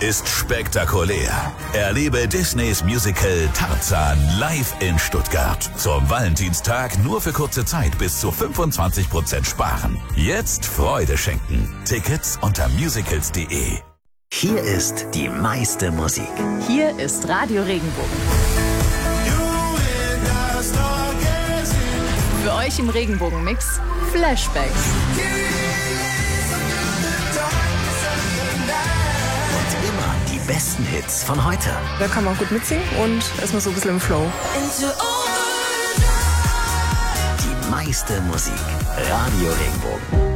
ist spektakulär. Erlebe Disneys Musical Tarzan live in Stuttgart. Zum Valentinstag nur für kurze Zeit bis zu 25% sparen. Jetzt Freude schenken. Tickets unter musicals.de. Hier ist die meiste Musik. Hier ist Radio Regenbogen. Für euch im Regenbogen-Mix Flashbacks. Und immer die besten Hits von heute. Da kann man gut mitsingen und ist man so ein bisschen im Flow. Die meiste Musik. Radio Regenbogen.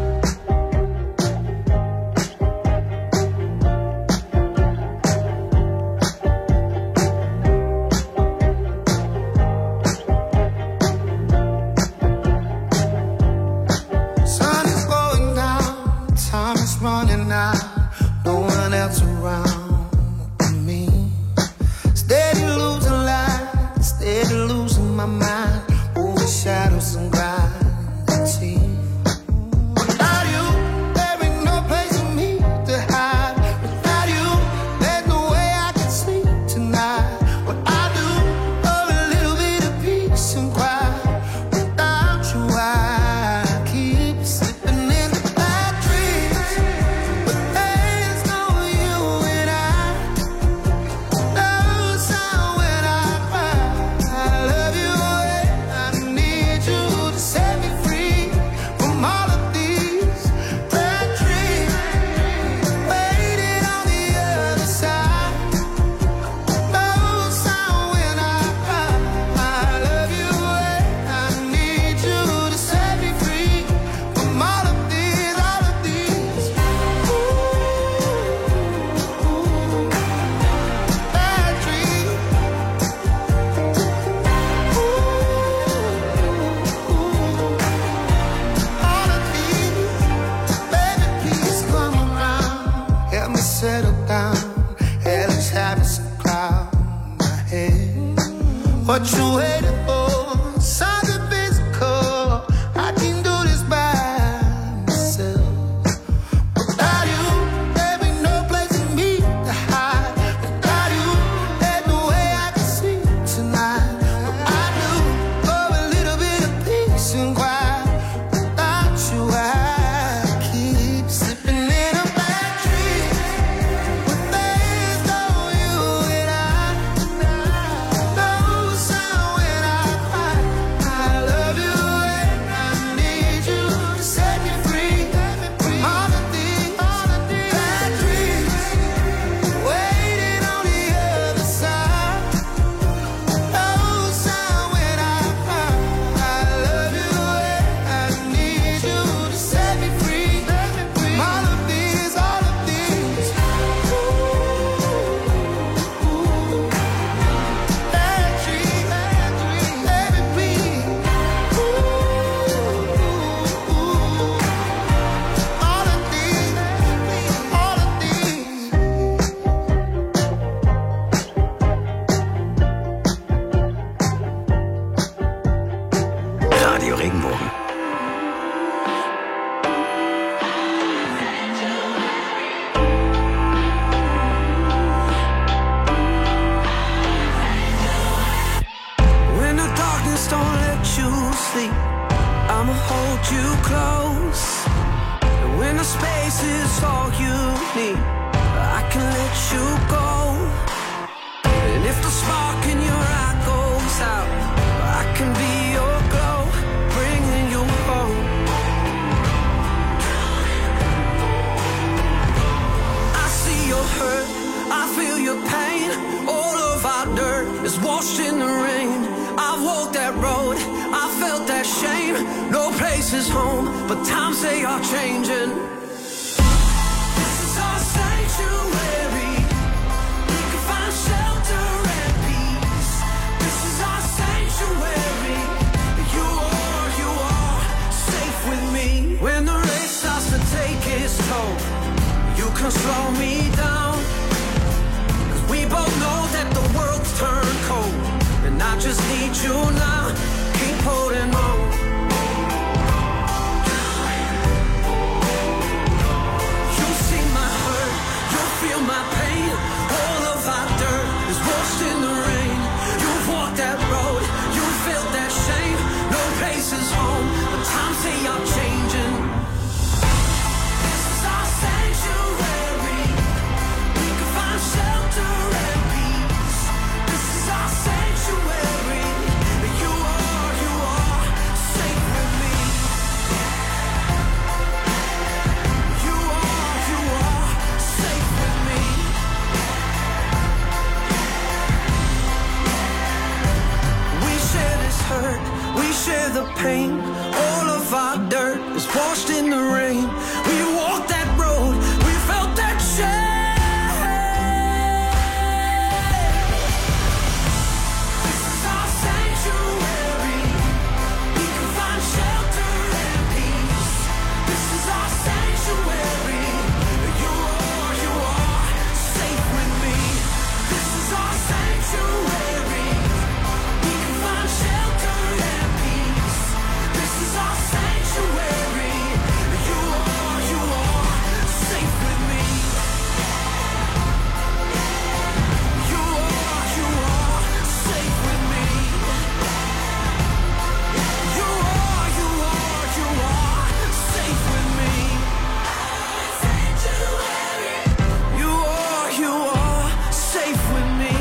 Feel my pain. share the pain. All of our dirt is washed in the rain. We walked that road, we felt that shame. This is our sanctuary. We can find shelter and peace. This is our sanctuary. You are safe with me. This is our sanctuary. We can find shelter and peace. This is our sanctuary. You are safe with me. You are safe with me. You are safe with me. Sanctuary. You are safe with me.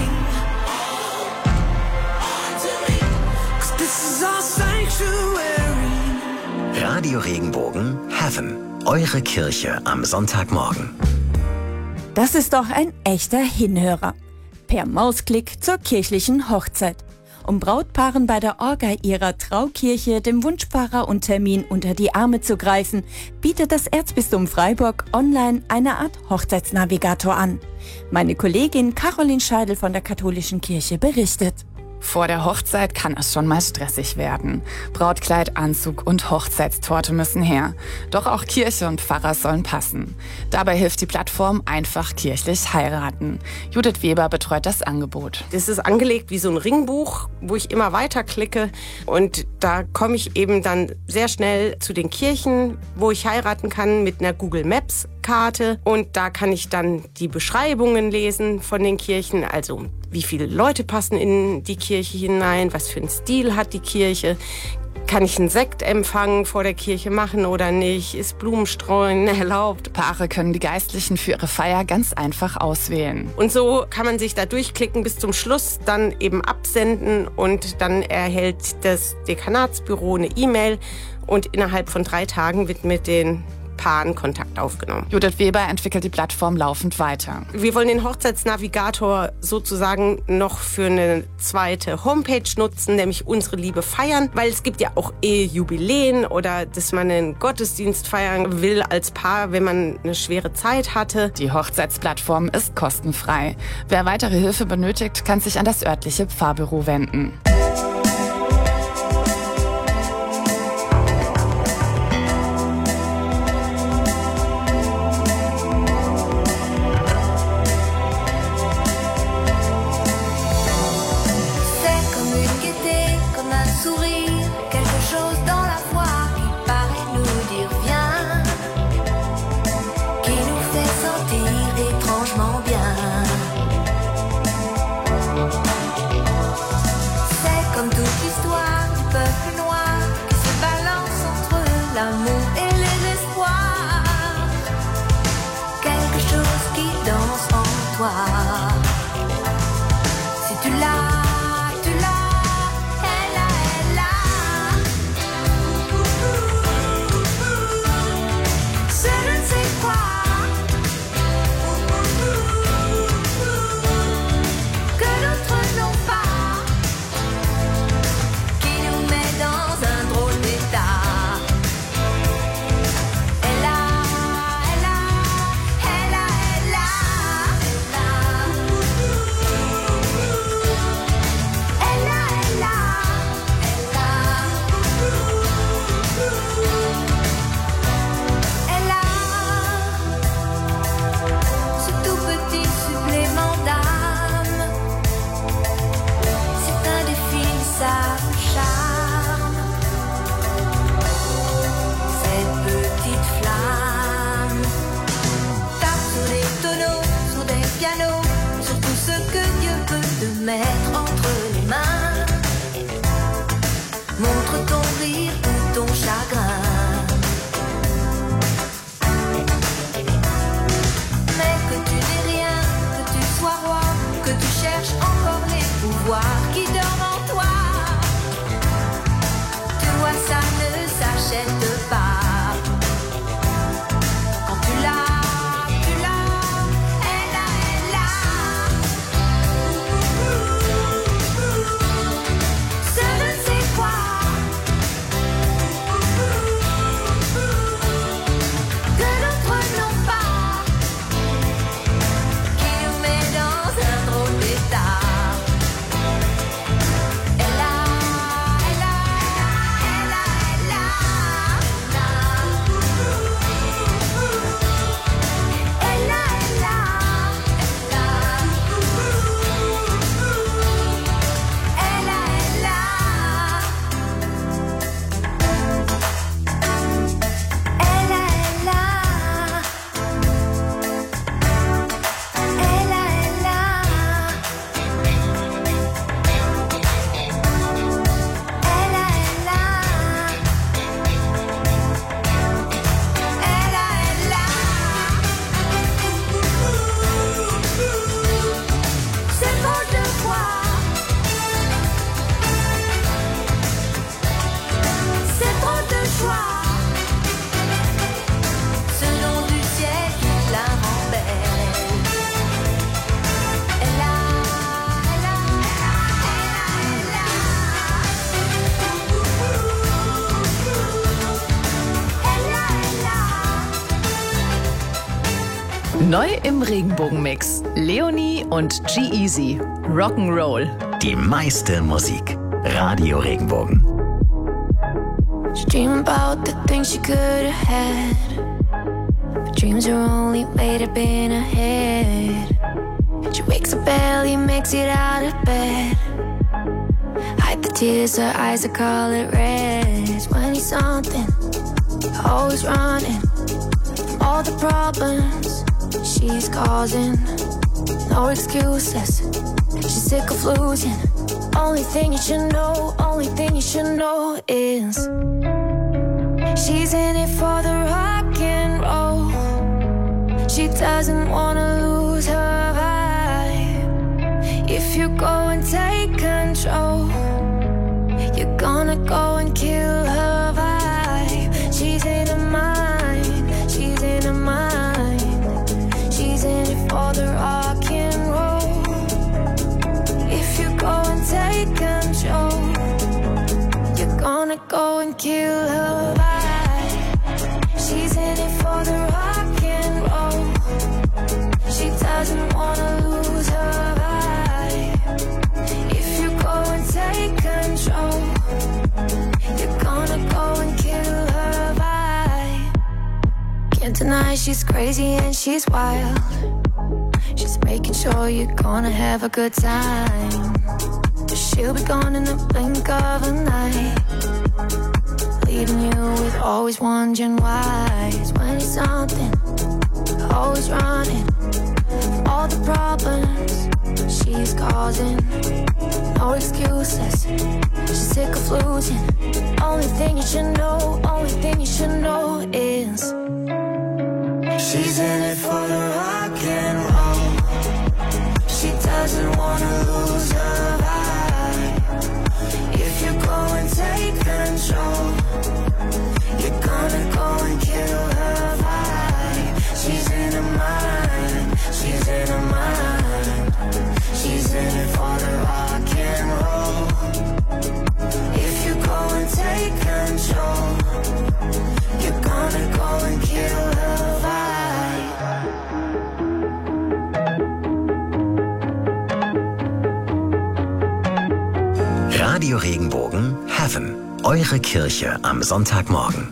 'Cause this is our sanctuary. Radio Regenbogen Heaven. Eure Kirche am Sonntagmorgen. Das ist doch ein echter Hinhörer. Per Mausklick zur kirchlichen Hochzeit. Um Brautpaaren bei der Orga ihrer Traukirche dem Wunschpfarrer und Termin unter die Arme zu greifen, bietet das Erzbistum Freiburg online eine Art Hochzeitsnavigator an. Meine Kollegin Caroline Scheidel von der Katholischen Kirche berichtet. Vor der Hochzeit kann es schon mal stressig werden. Brautkleid, Anzug und Hochzeitstorte müssen her. Doch auch Kirche und Pfarrer sollen passen. Dabei hilft die Plattform Einfach kirchlich heiraten. Judith Weber betreut das Angebot. Das ist angelegt wie so ein Ringbuch, wo ich immer weiter klicke. Und da komme ich eben dann sehr schnell zu den Kirchen, wo ich heiraten kann mit einer Google Maps Karte. Und da kann ich dann die Beschreibungen lesen von den Kirchen, also wie viele Leute passen in die Kirche hinein, was für einen Stil hat die Kirche, kann ich einen Sektempfang vor der Kirche machen oder nicht, ist Blumenstreuen erlaubt. Paare können die Geistlichen für ihre Feier ganz einfach auswählen. Und so kann man sich da durchklicken bis zum Schluss, dann eben absenden und dann erhält das Dekanatsbüro eine E-Mail und innerhalb von 3 Tagen wird mit den Paaren Kontakt aufgenommen. Judith Weber entwickelt die Plattform laufend weiter. Wir wollen den Hochzeitsnavigator sozusagen noch für eine zweite Homepage nutzen, nämlich Unsere Liebe feiern, weil es gibt ja auch Ehejubiläen oder dass man einen Gottesdienst feiern will als Paar, wenn man eine schwere Zeit hatte. Die Hochzeitsplattform ist kostenfrei. Wer weitere Hilfe benötigt, kann sich an das örtliche Pfarrbüro wenden. Neu im Regenbogenmix. Leonie und G-Eazy. Rock'n'Roll. Die meiste Musik. Radio Regenbogen. She dream about the things she could have had, but dreams are only made up in her head. She wakes up early, makes it out of bed, hide the tears, her eyes are colored red. 20 something, always running from all the problems she's causing. No excuses, she's sick of losing. Only thing you should know, only thing you should know is she's in it for the rock and roll. She doesn't wanna lose her vibe. If you go and take control, you're gonna go and kill her vibe. She's in her mind, she's in her mind. She's in it for the rock and roll. If you go and take control, you're gonna go and kill her vibe. She's in it for the rock and roll. She doesn't wanna lose her vibe. If you go and take control, you're gonna go and kill her vibe. Can't deny she's crazy and she's wild. She's making sure you're gonna have a good time, but she'll be gone in the blink of an eye, leaving you with always wondering why. 20 something, always running from all the problems she's causing. No excuses, she's sick of losing. Only thing you should know, only thing you should know is she's in it for the rock and roll. She doesn't wanna lose her vibe. If you go and take control, you're gonna go and kill her vibe. She's in her mind, she's in her mind. She's in it for the rock and roll. If you go and take control, you're gonna go and kill her vibe. Radio Regenbogen Heaven. Eure Kirche am Sonntagmorgen.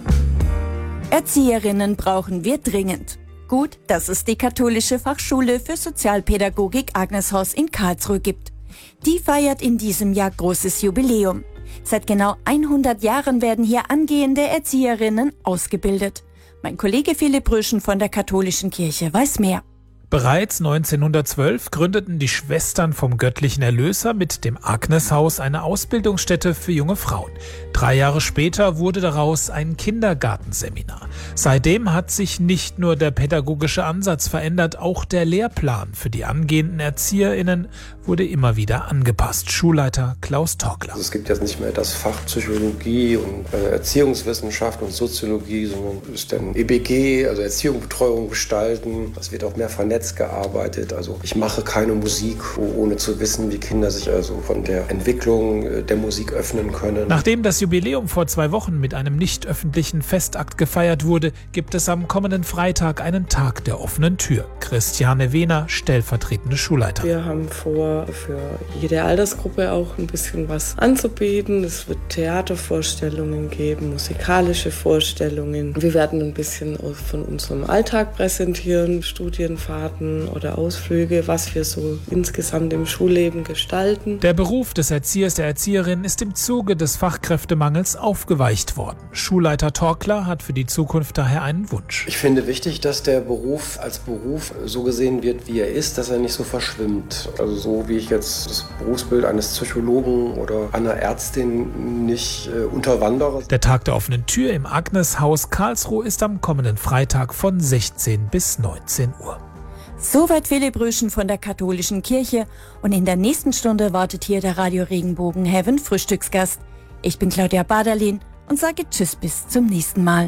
Erzieherinnen brauchen wir dringend. Gut, dass es die Katholische Fachschule für Sozialpädagogik Agneshaus in Karlsruhe gibt. Die feiert in diesem Jahr großes Jubiläum. Seit genau 100 Jahren werden hier angehende Erzieherinnen ausgebildet. Mein Kollege Philipp Röschen von der Katholischen Kirche weiß mehr. Bereits 1912 gründeten die Schwestern vom Göttlichen Erlöser mit dem Agneshaus eine Ausbildungsstätte für junge Frauen. 3 Jahre später wurde daraus ein Kindergartenseminar. Seitdem hat sich nicht nur der pädagogische Ansatz verändert, auch der Lehrplan für die angehenden ErzieherInnen wurde immer wieder angepasst. Schulleiter Klaus Torkler. Also es gibt jetzt nicht mehr das Fach Psychologie und Erziehungswissenschaft und Soziologie, sondern es ist dann EBG, also Erziehung, Betreuung, Gestalten. Es wird auch mehr vernetzt gearbeitet. Also ich mache keine Musik, ohne zu wissen, wie Kinder sich also von der Entwicklung der Musik öffnen können. Nachdem das Jubiläum vor 2 Wochen mit einem nicht öffentlichen Festakt gefeiert wurde, gibt es am kommenden Freitag einen Tag der offenen Tür. Christiane Wehner, stellvertretende Schulleiterin. Wir haben vor, für jede Altersgruppe auch ein bisschen was anzubieten. Es wird Theatervorstellungen geben, musikalische Vorstellungen. Wir werden ein bisschen von unserem Alltag präsentieren, Studienfahrten oder Ausflüge, was wir so insgesamt im Schulleben gestalten. Der Beruf des Erziehers, der Erzieherin ist im Zuge des Fachkräftemangels aufgeweicht worden. Schulleiter Torkler hat für die Zukunft daher einen Wunsch. Ich finde wichtig, dass der Beruf als Beruf so gesehen wird, wie er ist, dass er nicht so verschwimmt. Also so wie ich jetzt das Berufsbild eines Psychologen oder einer Ärztin nicht unterwandere. Der Tag der offenen Tür im Agneshaus Karlsruhe ist am kommenden Freitag von 16 bis 19 Uhr. Soweit Philipp Röschen von der Katholischen Kirche und in der nächsten Stunde wartet hier der Radio Regenbogen Heaven Frühstücksgast. Ich bin Claudia Baderlin und sage Tschüss bis zum nächsten Mal.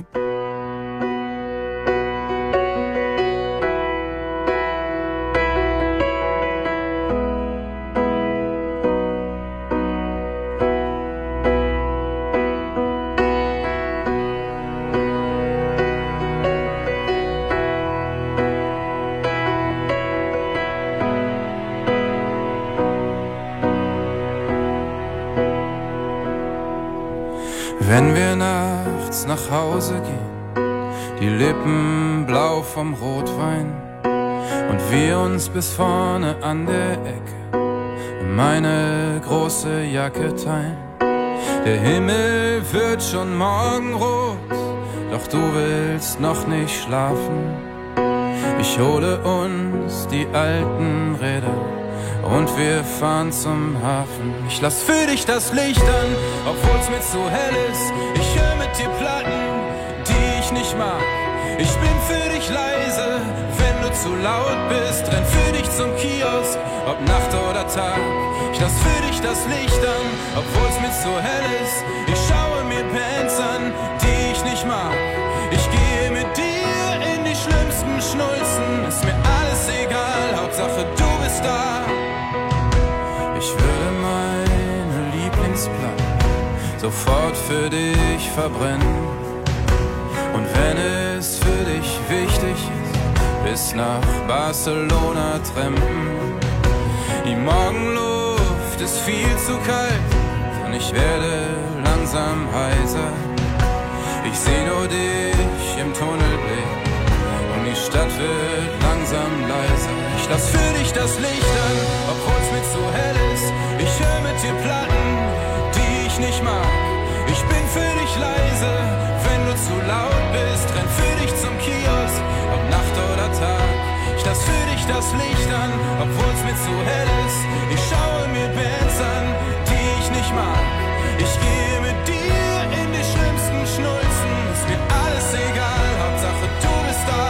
Wenn wir nachts nach Hause gehen, die Lippen blau vom Rotwein und wir uns bis vorne an der Ecke meine große Jacke teilen. Der Himmel wird schon morgenrot, doch du willst noch nicht schlafen. Ich hole uns die alten Räder und wir fahren zum Hafen. Ich lass für dich das Licht an, obwohl's mir zu hell ist. Ich höre mit dir Platten, die ich nicht mag. Ich bin für dich leise, wenn du zu laut bist. Renn für dich zum Kiosk, ob Nacht oder Tag. Ich lass für dich das Licht an, obwohl's mir zu hell ist. Ich schaue mir Bands an, die ich nicht mag. Ich gehe mit dir in die schlimmsten Schnulzen. Ist mir alles egal, Hauptsache du bist da. Ich würde meine Lieblingsplatte sofort für dich verbrennen. Und wenn es für dich wichtig ist, bis nach Barcelona trampen. Die Morgenluft ist viel zu kalt und ich werde langsam heiser. Ich seh nur dich im Tunnelblick und die Stadt wird langsam leiser. Ich lass für dich das Licht an, obwohl's mir zu hell ist. Ich hör mit dir Platten, die ich nicht mag. Ich bin für dich leise, wenn du zu laut bist. Renn für dich zum Kiosk, ob Nacht oder Tag. Ich lass für dich das Licht an, obwohl's mir zu hell ist. Ich schaue mir Bands an, die ich nicht mag. Ich gehe mit dir in die schlimmsten Schnulzen. Ist mir alles egal, Hauptsache du bist da.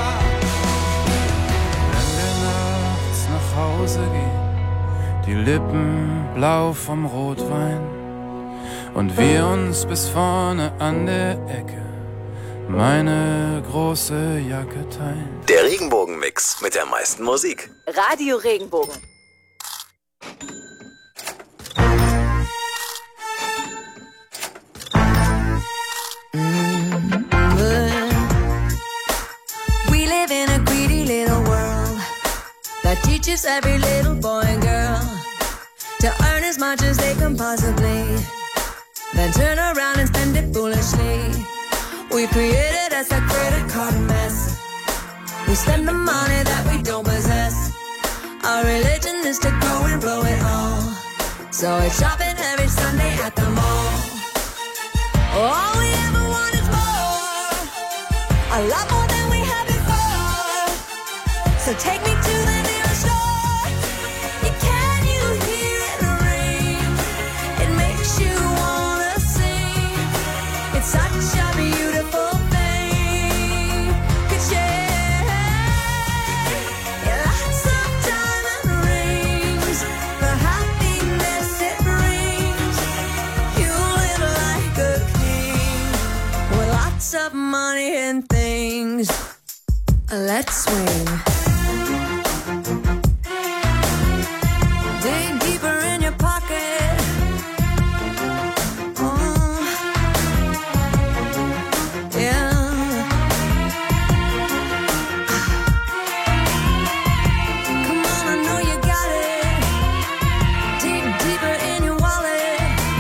Wenn wir nachts nach Hause gehen, die Lippen blau vom Rotwein und wir uns bis vorne an der Ecke meine große Jacke teilen. Der Regenbogenmix mit der meisten Musik. Radio Regenbogen. We live in a greedy little world that teaches every little boy and girl to earn as much as they can possibly, then turn around and spend it foolishly. We created us a credit card mess. We spend the money that we don't possess. Our religion is to go and blow it all. So it's shopping every Sunday at the mall. All we ever want is more, a lot more than we had before. So take me to the nearest store. Can you hear it ring? It makes you wanna sing. It's such a beautiful thing. Ka-ching. Lots of diamond rings, the happiness it brings. You live like a king with lots of money and things. Let's swing. Dig deeper in your pocket. Oh, yeah. Come on, I know you got it. Dig deeper in your wallet.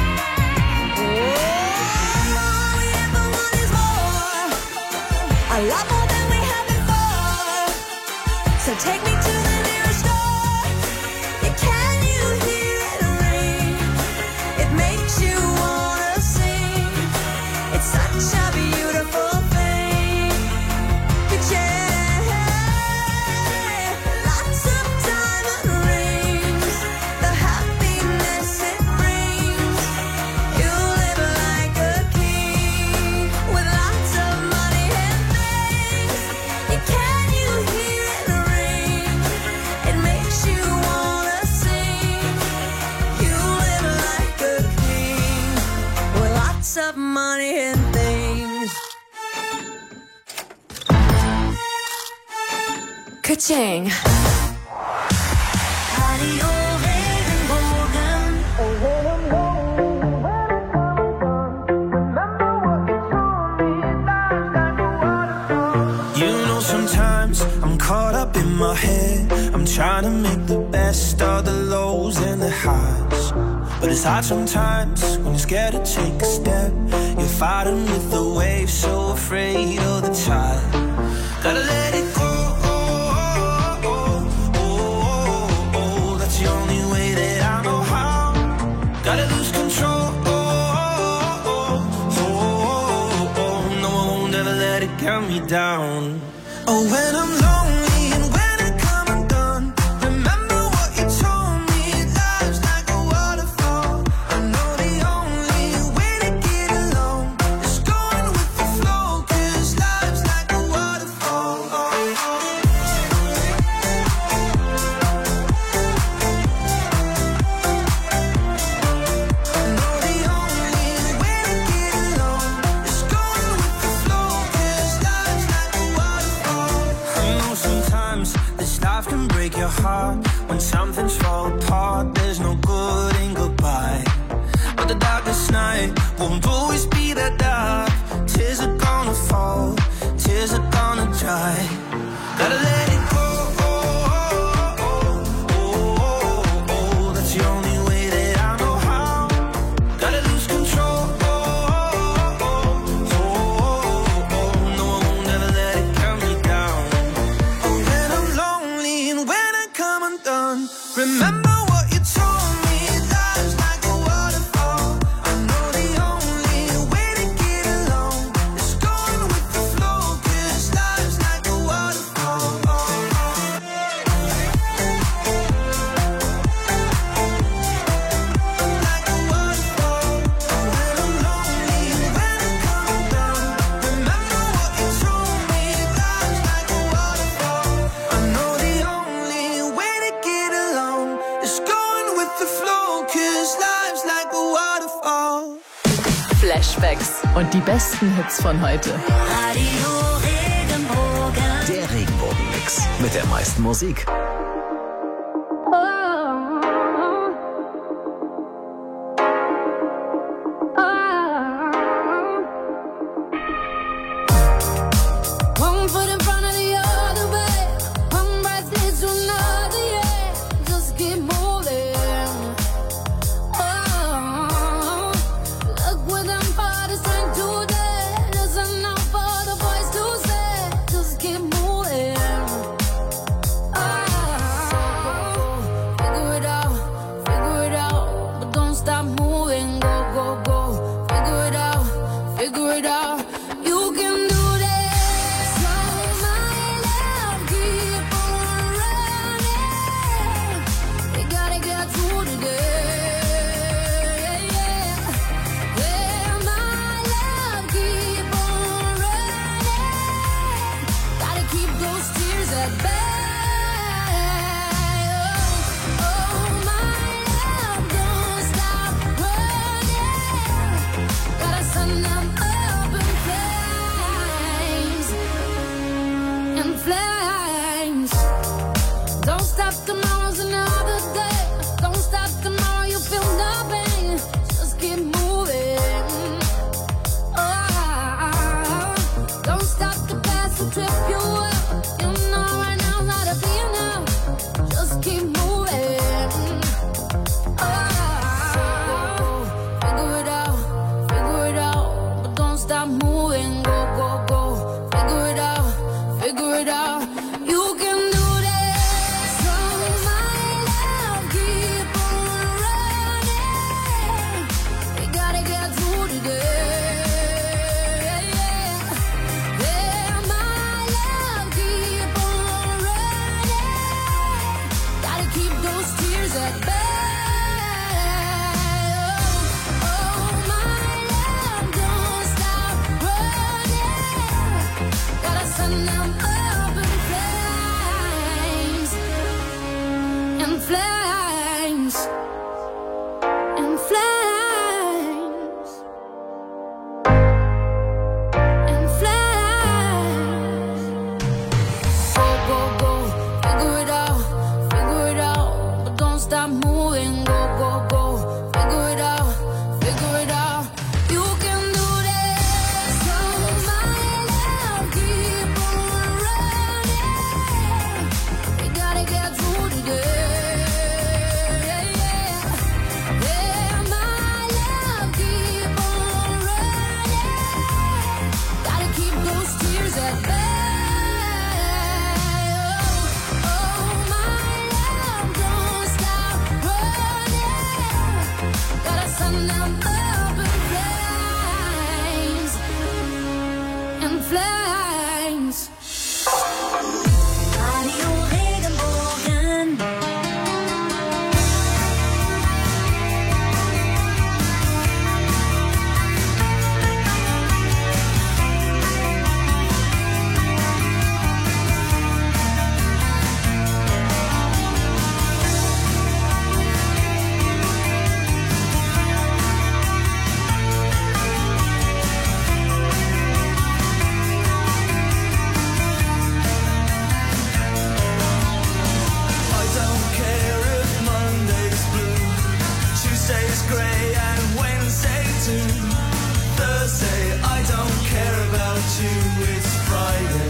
Oh, all we ever want is more, a lot more than we had before. So take me to the nearest store. Can you hear it ring? It makes you wanna sing. It's such a beautiful thing. Ka-ching. Lots of diamond rings, the happiness it brings. You live like a king with lots of money and things. Can you hear it ring? It makes you wanna sing. You live like a king with lots of money and things. Ka-ching. Radio You know, sometimes I'm caught up in my head. I'm trying to make the best of the lows and the highs. But it's hard sometimes when you're scared to take a step. You're fighting with the waves, so afraid of the tide. Gotta let it go. That's the only way that I know how. Gotta lose control. No, I won't ever let it get me down. Oh, when I'm lonely and when I come undone, remember what you told me. Life's like a waterfall. I know the only way to get along is going with the flow, 'cause life's like a waterfall. I know the only way to get along is going with the flow, 'cause life's like a waterfall. I know sometimes this life can break your heart. When something's fall apart, there's no good in goodbye. But the darkest night won't always be that dark. Tears are gonna fall, tears are gonna dry. Gotta let it go. That's the only way that I know how. Gotta lose control. No, I won't ever let it get me down. Oh, when I'm lonely and when I come undone, remember what you told me. Life's like a waterfall. I know the only way to get along is going with the flow, 'cause life's like a waterfall. Like a waterfall. When I'm lonely and when I come undone, remember what you told me. Life's like a waterfall. I know the only way to get along is going with the flow, 'cause life's like a waterfall. Flashbacks und die besten Hits von heute. Radio Regenbogen. Der Regenbogenmix mit der meisten Musik. One foot in front of the other way. One breath leads to another, yeah. Just keep moving. Oh, look what I'm for the strength today. There's enough for the voice to say. Just keep moving. Figure it out, but don't stop moving. Go, go, go. Figure it out. You can do this. So my love, keep on running. We gotta get through today. Yeah, my love, keep on running. Gotta keep those tears at bay. Oh, my love, don't stop running. Gotta send them up in flames. In flames. Don't stop, tomorrow's another day. Don't stop, tomorrow you feel nothing. Just keep moving. Don't stop, the past will trip you up. You know right now's not a being now. Just keep moving. Figure it out, but don't stop moving. Go, go, go. Figure it out. You can do this. So my love, keep on running. We gotta get through today. Yeah, my love, keep on running. Gotta keep those tears at bay. Oh, my love, don't stop running. it's Friday.